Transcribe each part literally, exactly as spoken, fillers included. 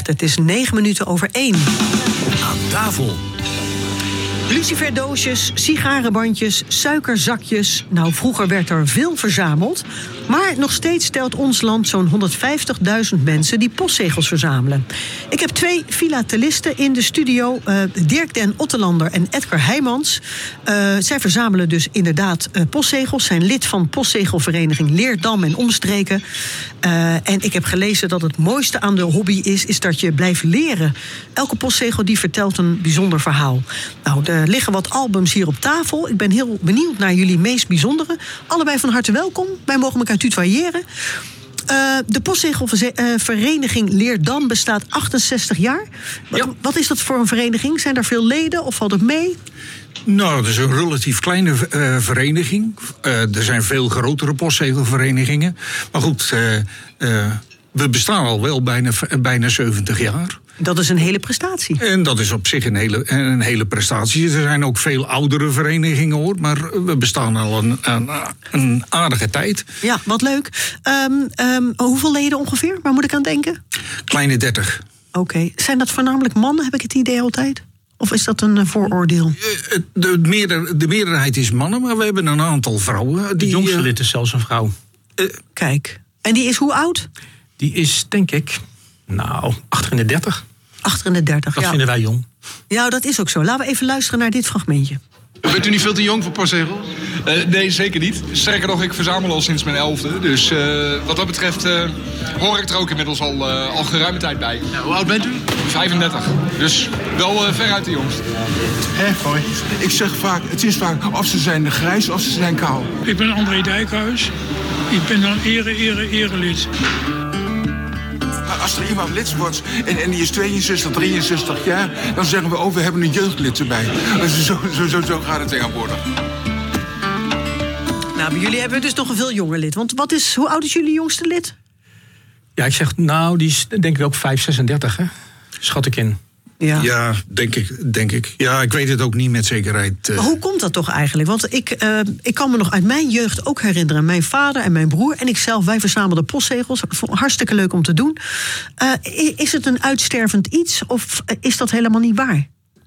Het is negen minuten over één. Aan tafel. Luciferdoosjes, sigarenbandjes, suikerzakjes. Nou, vroeger werd er veel verzameld. Maar nog steeds telt ons land zo'n honderdvijftigduizend mensen die postzegels verzamelen. Ik heb twee filatelisten in de studio. Uh, Dirk den Ottelander en Edgar Heijmans. Uh, zij verzamelen dus inderdaad uh, postzegels. Zijn lid van postzegelvereniging Leerdam en Omstreken. Uh, en ik heb gelezen dat het mooiste aan de hobby is... is dat je blijft leren. Elke postzegel die vertelt een bijzonder verhaal. Nou, er liggen wat albums hier op tafel. Ik ben heel benieuwd naar jullie meest bijzondere. Allebei van harte welkom. Wij mogen elkaar tutoyeren. Uh, de postzegelvereniging Leerdam bestaat achtenzestig jaar. Wat, Ja. wat is dat voor een vereniging? Zijn er veel leden of valt het mee? Nou, het is een relatief kleine uh, vereniging. Uh, er zijn veel grotere postzegelverenigingen. Maar goed, uh, uh, we bestaan al wel bijna, bijna zeventig jaar. Dat is een hele prestatie. En dat is op zich een hele, een hele prestatie. Er zijn ook veel oudere verenigingen, hoor. Maar we bestaan al een, een, een aardige tijd. Ja, wat leuk. Um, um, hoeveel leden ongeveer? Waar moet ik aan denken? Kleine dertig. Oké. Okay. Zijn dat voornamelijk mannen, heb ik het idee altijd? Of is dat een uh, vooroordeel? De, de, meerder, de meerderheid is mannen, maar we hebben een aantal vrouwen. Die, de jongste lid is zelfs een vrouw. Uh, Kijk. En die is hoe oud? Die is, denk ik, nou, achter in de dertig. Achter in de dertig, Dat ja. vinden wij jong. Ja, dat is ook zo. Laten we even luisteren naar dit fragmentje. Bent u niet veel te jong voor postzegels? Uh, nee, zeker niet. Sterker nog, ik verzamel al sinds mijn elfde. Dus uh, wat dat betreft uh, hoor ik er ook inmiddels al, uh, al geruime tijd bij. Ja, hoe oud bent u? vijfendertig. Dus wel uh, veruit de jongste. Hé, hoi. Ik zeg vaak, het is vaak of ze zijn grijs of ze zijn kaal. Ik ben André Dijkhuis. Ik ben dan ere, ere, erelid. Als er iemand lid wordt en, en die is tweeënzestig, drieënzestig jaar... dan zeggen we, oh, we hebben een jeugdlid erbij. Zo, zo, zo, zo gaat het tegenwoordig. Nou, bij jullie hebben we dus nog een veel jonger lid. Want wat is, hoe oud is jullie jongste lid? Ja, ik zeg, nou, die is denk ik ook vijf, zesendertig, hè? Schat ik in. Ja. Ja, denk ik, denk ik. Ja, ik weet het ook niet met zekerheid. Uh... Maar hoe komt dat toch eigenlijk? Want ik, uh, ik kan me nog uit mijn jeugd ook herinneren... mijn vader en mijn broer en ikzelf, wij verzamelden postzegels. Hartstikke leuk om te doen. Uh, is het een uitstervend iets of is dat helemaal niet waar?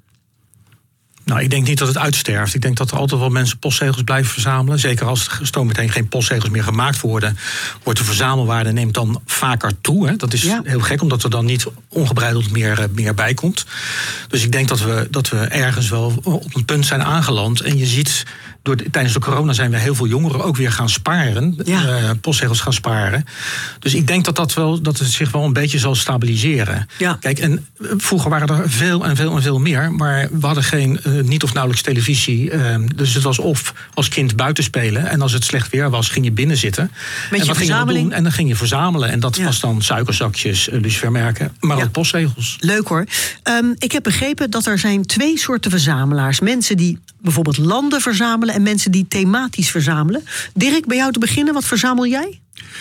Nou, ik denk niet dat het uitsterft. Ik denk dat er altijd wel mensen postzegels blijven verzamelen. Zeker als er zo meteen geen postzegels meer gemaakt worden... wordt de verzamelwaarde neemt dan vaker toe. Hè. Dat is ja. heel gek, omdat er dan niet ongebreideld meer, meer bij komt. Dus ik denk dat we, dat we ergens wel op een punt zijn aangeland. En je ziet, door de, tijdens de corona zijn we heel veel jongeren ook weer gaan sparen. Ja. Uh, postzegels gaan sparen. Dus ik denk dat, dat, wel, dat het zich wel een beetje zal stabiliseren. Ja. Kijk, en vroeger waren er veel en veel en veel meer. Maar we hadden geen... Uh, niet of nauwelijks televisie. Uh, dus het was of als kind buiten spelen. En als het slecht weer was, ging je binnen zitten. Met en je wat ging je doen? En dan ging je verzamelen. En dat ja. was dan suikerzakjes, uh, lucifermerken, maar ja. ook postzegels. Leuk hoor. Um, ik heb begrepen dat er zijn twee soorten verzamelaars. Mensen die bijvoorbeeld landen verzamelen... en mensen die thematisch verzamelen. Dirk, bij jou te beginnen, wat verzamel jij?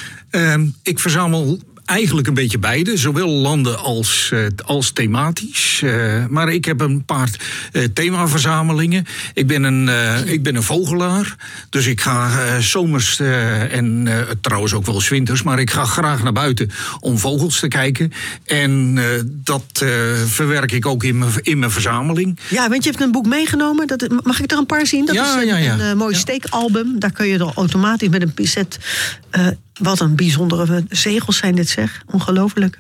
Um, ik verzamel... Eigenlijk een beetje beide, zowel landen als, uh, als thematisch. Uh, maar ik heb een paar uh, themaverzamelingen. Ik ben een, uh, ik ben een vogelaar, dus ik ga uh, zomers uh, en uh, trouwens ook wel 's winters... maar ik ga graag naar buiten om vogels te kijken. En uh, dat uh, verwerk ik ook in mijn, in mijn verzameling. Ja, want je hebt een boek meegenomen. Dat, mag ik er een paar zien? Dat ja, is een, ja, ja. een uh, mooi ja. steekalbum. Daar kun je er automatisch met een pincet... Uh, Wat een bijzondere zegels zijn dit, zeg. Ongelooflijk.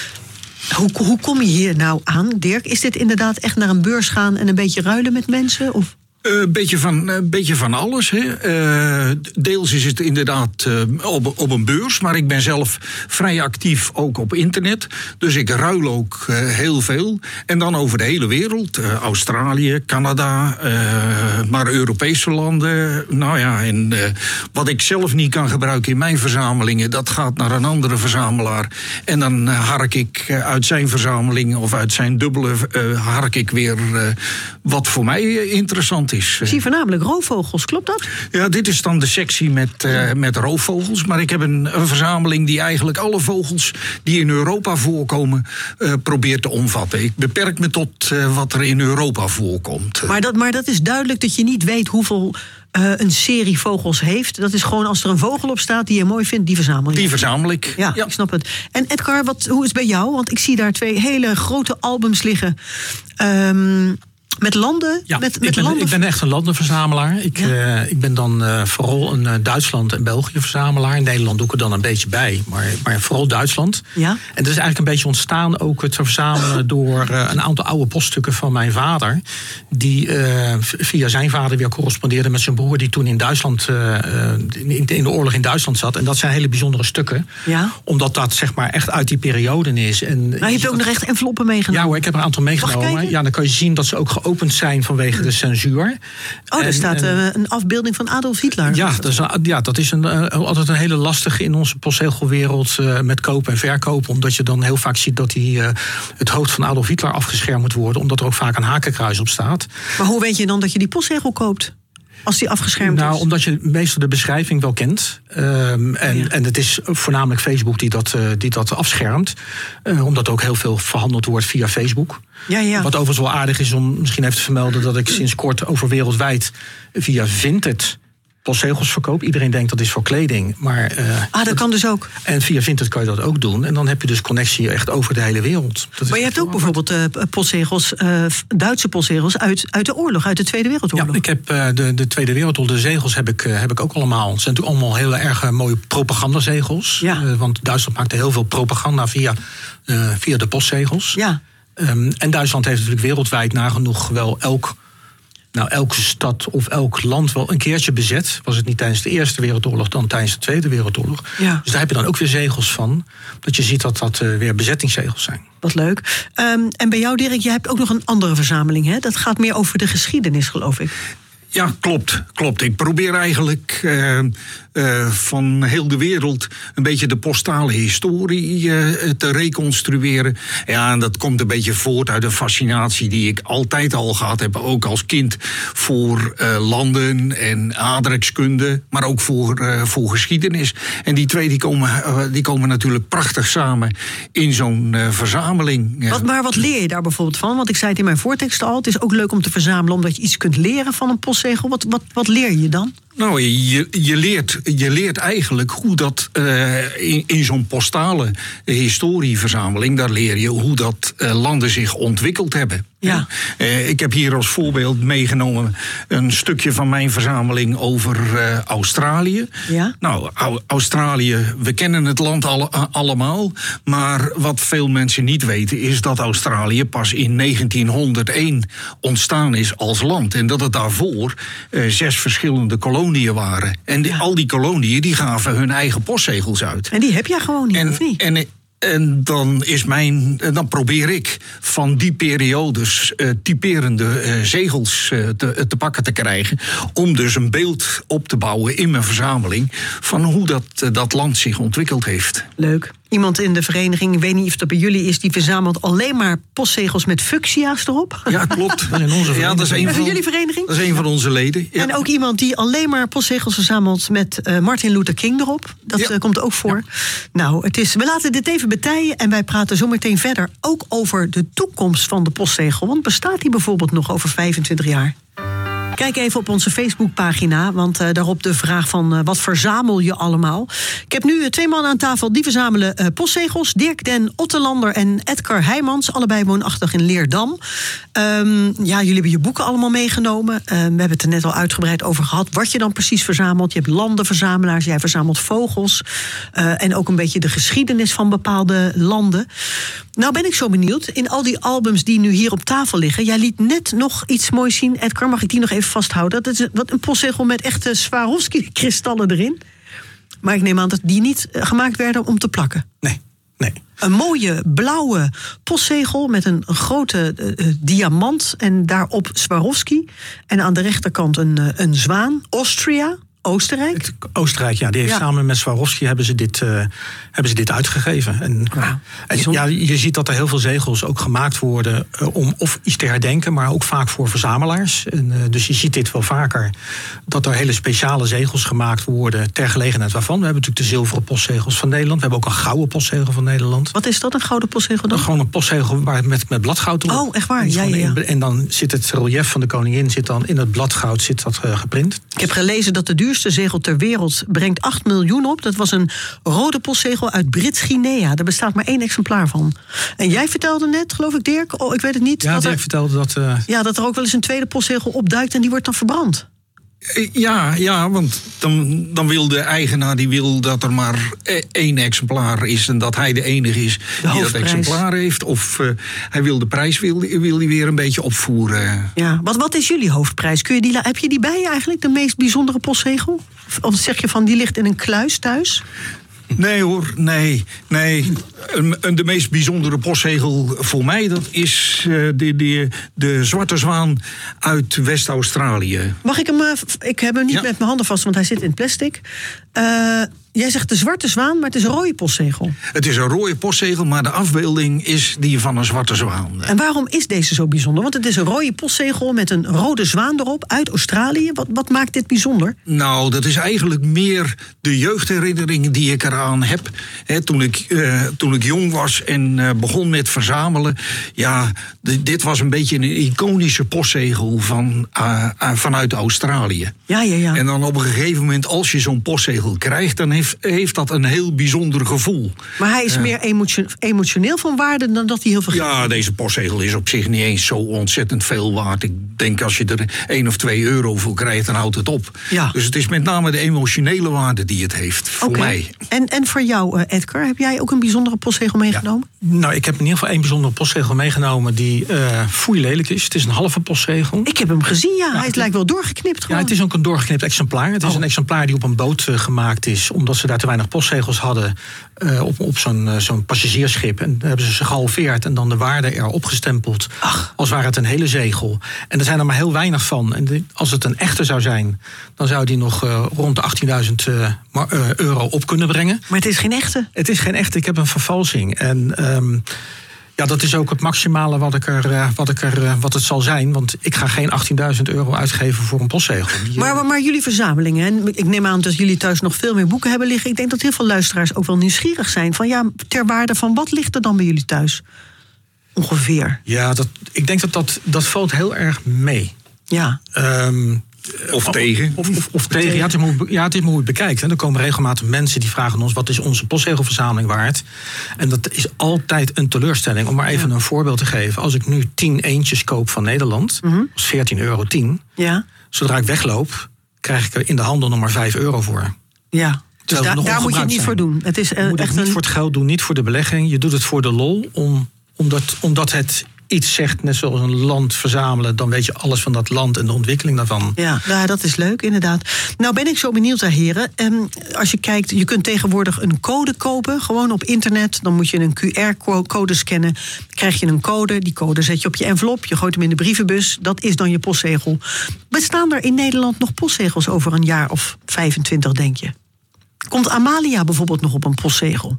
Hoe, hoe kom je hier nou aan, Dirk? Is dit inderdaad echt naar een beurs gaan en een beetje ruilen met mensen? Of? Een uh, beetje, uh, beetje van alles. Hè. Uh, deels is het inderdaad uh, op, op een beurs, maar ik ben zelf vrij actief ook op internet. Dus ik ruil ook uh, heel veel. En dan over de hele wereld. Uh, Australië, Canada, uh, maar Europese landen. Nou ja, en uh, wat ik zelf niet kan gebruiken in mijn verzamelingen, dat gaat naar een andere verzamelaar. En dan uh, hark ik uh, uit zijn verzameling of uit zijn dubbele uh, hark ik weer uh, wat voor mij uh, interessant is. Is, uh... zie voornamelijk roofvogels, klopt dat? Ja, dit is dan de sectie met, uh, met roofvogels. Maar ik heb een, een verzameling die eigenlijk alle vogels die in Europa voorkomen uh, probeert te omvatten. Ik beperk me tot uh, wat er in Europa voorkomt. Maar dat, maar dat is duidelijk dat je niet weet hoeveel uh, een serie vogels heeft. Dat is gewoon als er een vogel op staat die je mooi vindt, die verzamel je. Die verzamel ik. Ja, ja. Ik snap het. En Edgar, wat, hoe is het bij jou? Want ik zie daar twee hele grote albums liggen. Um, Met landen? Ja, met, ik, met ben, landen... ik ben echt een landenverzamelaar. Ik, ja. uh, ik ben dan uh, vooral een uh, Duitsland en België verzamelaar. In Nederland doe ik er dan een beetje bij, maar, maar vooral Duitsland. Ja. En dat is eigenlijk een beetje ontstaan ook het verzamelen door uh, een aantal oude poststukken van mijn vader. Die uh, via zijn vader weer correspondeerde met zijn broer die toen in Duitsland, uh, in, in de oorlog in Duitsland zat. En dat zijn hele bijzondere stukken. Ja. Omdat dat zeg maar echt uit die periode is. En, maar je hebt ook nog echt enveloppen meegenomen? Ja hoor, ik heb er een aantal meegenomen. Ja, dan kan je zien dat ze ook geopend zijn vanwege de censuur. Oh, daar en, staat en, een afbeelding van Adolf Hitler. Ja, dat is, ja, dat is een, uh, altijd een hele lastige in onze postzegelwereld uh, met kopen en verkopen. Omdat je dan heel vaak ziet dat die, uh, het hoofd van Adolf Hitler afgeschermd moet worden. Omdat er ook vaak een hakenkruis op staat. Maar hoe weet je dan dat je die postzegel koopt? Als die afgeschermd nou, is? Omdat je meestal de beschrijving wel kent. Um, en, ja. en het is voornamelijk Facebook die dat, uh, die dat afschermt. Uh, omdat ook heel veel verhandeld wordt via Facebook. Ja, ja. Wat overigens wel aardig is om misschien even te vermelden dat ik sinds kort over wereldwijd via Vinted postzegels verkoop. Iedereen denkt dat is voor kleding. Maar, uh, ah, dat kan dus ook. En via Vinted kan je dat ook doen. En dan heb je dus connectie echt over de hele wereld. Dat maar je hebt ook bijvoorbeeld uh, postzegels, uh, Duitse postzegels uit, uit de oorlog, uit de Tweede Wereldoorlog. Ja, ik heb uh, de, de Tweede Wereldoorlog, de zegels heb ik, uh, heb ik ook allemaal. Het zijn natuurlijk allemaal heel erg uh, mooie propagandazegels. Ja. Uh, want Duitsland maakte heel veel propaganda via, uh, via de postzegels. Ja. Um, en Duitsland heeft natuurlijk wereldwijd nagenoeg wel elk... Nou, elke stad of elk land wel een keertje bezet. Was het niet tijdens de Eerste Wereldoorlog, dan tijdens de Tweede Wereldoorlog. Ja. Dus daar heb je dan ook weer zegels van. Dat je ziet dat dat uh, weer bezettingszegels zijn. Wat leuk. Um, en bij jou, Dirk, jij hebt ook nog een andere verzameling, hè? Dat gaat meer over de geschiedenis, geloof ik. Ja, klopt. klopt. Ik probeer eigenlijk uh, uh, van heel de wereld een beetje de postale historie uh, te reconstrueren. Ja, en dat komt een beetje voort uit de fascinatie die ik altijd al gehad heb, ook als kind, voor uh, landen en aardrijkskunde, maar ook voor, uh, voor geschiedenis. En die twee die komen, uh, die komen natuurlijk prachtig samen in zo'n uh, verzameling. Wat, maar wat leer je daar bijvoorbeeld van? Want ik zei het in mijn voortekst al, het is ook leuk om te verzamelen omdat je iets kunt leren van een postzegel. Wat, wat, wat leer je dan? Nou, je, je, leert, je leert eigenlijk hoe dat uh, in, in zo'n postale historieverzameling, daar leer je hoe dat uh, landen zich ontwikkeld hebben. Ja. Uh, ik heb hier als voorbeeld meegenomen een stukje van mijn verzameling over uh, Australië. Ja. Nou, Australië, we kennen het land al, uh, allemaal, maar wat veel mensen niet weten is dat Australië pas in negentienhonderdéén ontstaan is als land. En dat het daarvoor uh, zes verschillende koloniën waren. En die, ja. al die koloniën die gaven hun eigen postzegels uit. En die heb jij gewoon niet, en, of niet? En, En dan, is mijn, dan probeer ik van die periodes uh, typerende uh, zegels uh, te, te pakken te krijgen. Om dus een beeld op te bouwen in mijn verzameling van hoe dat, uh, dat land zich ontwikkeld heeft. Leuk. Iemand in de vereniging, ik weet niet of dat bij jullie is, die verzamelt alleen maar postzegels met fuchsia's erop. Ja, klopt. Dat is in onze ja, dat is een van, jullie vereniging? Dat is een van onze leden. Ja. En ook iemand die alleen maar postzegels verzamelt met uh, Martin Luther King erop. Dat ja. uh, komt ook voor. Ja. Nou, het is, we laten dit even betijen en wij praten zo meteen verder ook over de toekomst van de postzegel. Want bestaat die bijvoorbeeld nog over vijfentwintig jaar? Kijk even op onze Facebookpagina, want uh, daarop de vraag van uh, wat verzamel je allemaal? Ik heb nu uh, twee mannen aan tafel die verzamelen uh, postzegels. Dirk den Ottelander en Edgar Heijmans, allebei woonachtig in Leerdam. Um, ja, jullie hebben je boeken allemaal meegenomen. Uh, we hebben het er net al uitgebreid over gehad. Wat je dan precies verzamelt. Je hebt landenverzamelaars, jij verzamelt vogels. Uh, en ook een beetje de geschiedenis van bepaalde landen. Nou ben ik zo benieuwd, in al die albums die nu hier op tafel liggen. Jij liet net nog iets moois zien. Edgar, mag ik die nog even vasthouden? Dat is wat een postzegel met echte Swarovski-kristallen erin. Maar ik neem aan dat die niet gemaakt werden om te plakken. Nee, nee. Een mooie blauwe postzegel met een grote uh, diamant en daarop Swarovski. En aan de rechterkant een, uh, een zwaan, Austria. Oostenrijk? Oostenrijk, ja. Die heeft Ja. samen met Swarovski hebben ze dit, uh, hebben ze dit uitgegeven. En, Ja, en ja, je ziet dat er heel veel zegels ook gemaakt worden uh, om of iets te herdenken, maar ook vaak voor verzamelaars. En, uh, dus je ziet dit wel vaker, dat er hele speciale zegels gemaakt worden ter gelegenheid waarvan. We hebben natuurlijk de zilveren postzegels van Nederland. We hebben ook een gouden postzegel van Nederland. Wat is dat, een gouden postzegel dan? Gewoon een postzegel waar met, met bladgoud erop. Oh, echt waar? Ja, ja, ja. En dan zit het relief van de koningin zit dan in het bladgoud zit dat uh, geprint. Ik heb gelezen dat de duurste zegel ter wereld brengt acht miljoen op. Dat was een rode postzegel uit Brits-Guinea. Daar bestaat maar één exemplaar van. En jij vertelde net, geloof ik, Dirk, oh, ik weet het niet. Ja, dat Dirk er, vertelde dat... Uh... Ja, dat er ook wel eens een tweede postzegel opduikt en die wordt dan verbrand. Ja, ja, want dan, dan wil de eigenaar die wil dat er maar één exemplaar is en dat hij de enige is die dat exemplaar heeft. Of uh, hij wil de prijs wil, wil die weer een beetje opvoeren. Ja, wat, wat is jullie hoofdprijs? Kun je die, heb je die bij je eigenlijk, de meest bijzondere postzegel? Of zeg je van die ligt in een kluis thuis? Nee hoor, nee. nee. De meest bijzondere postzegel voor mij, dat is uh, de, de, de Zwarte Zwaan uit West-Australië. Mag ik hem, uh, ik heb hem niet ja. met mijn handen vast, want hij zit in plastic. Uh, jij zegt de Zwarte Zwaan, maar het is een rode postzegel. Het is een rode postzegel, maar de afbeelding is die van een zwarte zwaan. En waarom is deze zo bijzonder? Want het is een rode postzegel met een rode zwaan erop uit Australië. Wat, wat maakt dit bijzonder? Nou, dat is eigenlijk meer de jeugdherinneringen die ik eraan heb. He, toen, ik, uh, toen ik jong was en uh, begon met verzamelen. Ja, d- dit was een beetje een iconische postzegel van, uh, uh, vanuit Australië. Ja, ja, ja. En dan op een gegeven moment, als je zo'n postzegel krijgt, dan heeft, heeft dat een heel bijzonder gevoel. Maar hij is uh, meer emotio- emotioneel van waarde dan dat hij heel veel... Ja, deze postzegel is op zich niet eens zo ontzettend veel waard. Ik denk als je er één of twee euro voor krijgt, dan houdt het op. Ja. Dus het is met name de emotionele waarde die het heeft, voor okay. mij. En, en voor jou, uh, Edgar, heb jij ook een bijzondere postzegel meegenomen? Ja. Nou, ik heb in ieder geval één bijzondere postzegel meegenomen die uh, foei lelijk is. Het is een halve postzegel. Ik heb hem gezien, ja. ja hij het lijkt wel doorgeknipt gewoon. Ja, het is ook een doorgeknipt exemplaar. Het is oh. een exemplaar die op een boot uh, gemaakt is, omdat ze daar te weinig postzegels hadden uh, op, op zo'n, uh, zo'n passagiersschip. En dan hebben ze ze gehalveerd en dan de waarde erop gestempeld. Ach. Als ware het een hele zegel. En er zijn er maar heel weinig van. En de, als het een echte zou zijn, dan zou die nog uh, rond de achttienduizend uh, uh, euro op kunnen brengen. Maar het is geen echte? Het is geen echte. Ik heb een vervalsing. En um, ja, dat is ook het maximale wat, ik er, uh, wat, ik er, uh, wat het zal zijn. Want ik ga geen achttienduizend euro uitgeven voor een postzegel. Die, maar, maar, maar jullie verzamelingen, en ik neem aan dat jullie thuis nog veel meer boeken hebben liggen. Ik denk dat heel veel luisteraars ook wel nieuwsgierig zijn. Van ja, ter waarde van wat ligt er dan bij jullie thuis? Ongeveer. Ja, dat, ik denk dat dat, dat valt heel erg mee. Ja. Um, Of tegen. Of, of, of tegen. Ja, het is maar hoe, ja, het is maar hoe je het bekijkt. En er komen regelmatig mensen die vragen ons, wat is onze postzegelverzameling waard? En dat is altijd een teleurstelling. Om maar even ja. een voorbeeld te geven. Als ik nu tien eentjes koop van Nederland, mm-hmm. dat is veertien euro tien. Ja. Zodra ik wegloop, krijg ik er in de handel nog maar vijf euro voor. Ja. Dus da- daar moet je het niet zijn. voor doen. Het is uh, je moet echt het niet een... voor het geld doen, niet voor de belegging. Je doet het voor de lol, om, omdat, omdat het iets zegt, net zoals een land verzamelen, dan weet je alles van dat land en de ontwikkeling daarvan. Ja, nou, dat is leuk, inderdaad. Nou ben ik zo benieuwd, heren. Um, als je kijkt, je kunt tegenwoordig een code kopen, gewoon op internet. Dan moet je een Q R-code scannen. Dan krijg je een code, die code zet je op je envelop, je gooit hem in de brievenbus. Dat is dan je postzegel. Bestaan er in Nederland nog postzegels over een jaar of vijfentwintig, denk je? Komt Amalia bijvoorbeeld nog op een postzegel?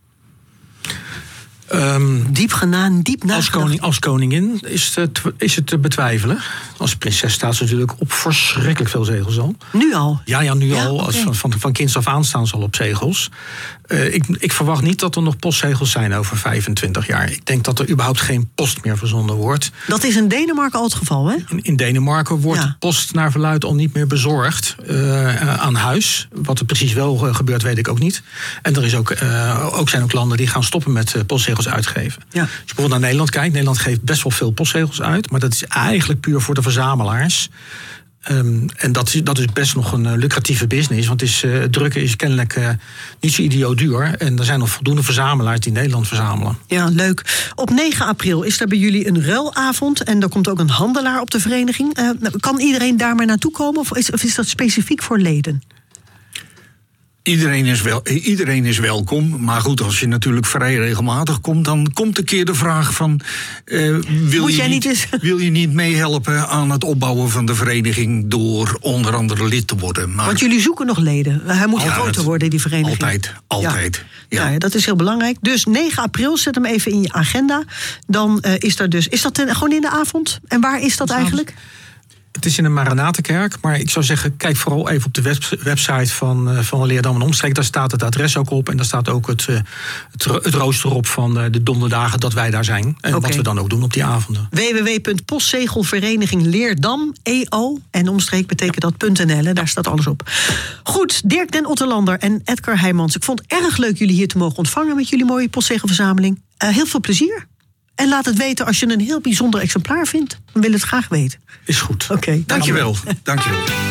Um, diep genaan, diep nagedacht. Als, koning, als koningin is het, is het te betwijfelen. Als prinses staat ze natuurlijk op verschrikkelijk veel zegels al. Nu al? Ja, ja nu ja, al. Okay. Als van, van, van kinds af aan staan ze al op zegels. Uh, ik, ik verwacht niet dat er nog postzegels zijn over vijfentwintig jaar. Ik denk dat er überhaupt geen post meer verzonden wordt. Dat is in Denemarken al het geval, hè? In, in Denemarken wordt ja. post naar verluidt al niet meer bezorgd uh, aan huis. Wat er precies wel uh, gebeurt, weet ik ook niet. En er is ook, uh, ook zijn ook landen die gaan stoppen met uh, postzegels uitgeven. Ja. Als je bijvoorbeeld naar Nederland kijkt, Nederland geeft best wel veel postzegels uit, maar dat is eigenlijk puur voor de verzamelaars. Um, en dat is, dat is best nog een uh, lucratieve business, want het is, uh, drukken is kennelijk uh, niet zo idioot duur. En er zijn nog voldoende verzamelaars die Nederland verzamelen. Ja, leuk. Op negen april is er bij jullie een ruilavond en er komt ook een handelaar op de vereniging. Uh, kan iedereen daar maar naartoe komen of is, of is dat specifiek voor leden? Iedereen is, wel, iedereen is welkom. Maar goed, als je natuurlijk vrij regelmatig komt, dan komt een keer de vraag van... Uh, wil, Moet je jij niet, niet eens... wil je niet meehelpen aan het opbouwen van de vereniging door onder andere lid te worden? Maar Want jullie zoeken nog leden. Hij moet Ja, groter dat- worden, die vereniging. Altijd, altijd. Ja. Ja. Nou ja, dat is heel belangrijk. Dus negen april, zet hem even in je agenda. Dan uh, is er dus... Is dat ten, gewoon in de avond? En waar is dat eigenlijk? Het is in een Maranatenkerk, maar ik zou zeggen, kijk vooral even op de web- website van, uh, van Leerdam en Omstreek. Daar staat het adres ook op en daar staat ook het, uh, het, ro- het rooster op van uh, de donderdagen dat wij daar zijn. En Oké. wat we dan ook doen op die avonden. w w w punt postzegelvereniging Leerdam, E O, en omstreek betekent dat .nl, hè, daar staat alles op. Goed, Dirk den Otterlander en Edgar Heijmans. Ik vond het erg leuk jullie hier te mogen ontvangen met jullie mooie postzegelverzameling. Uh, heel veel plezier. En laat het weten als je een heel bijzonder exemplaar vindt. Dan wil het graag weten. Is goed. Oké, okay, Dankjewel. Dankjewel.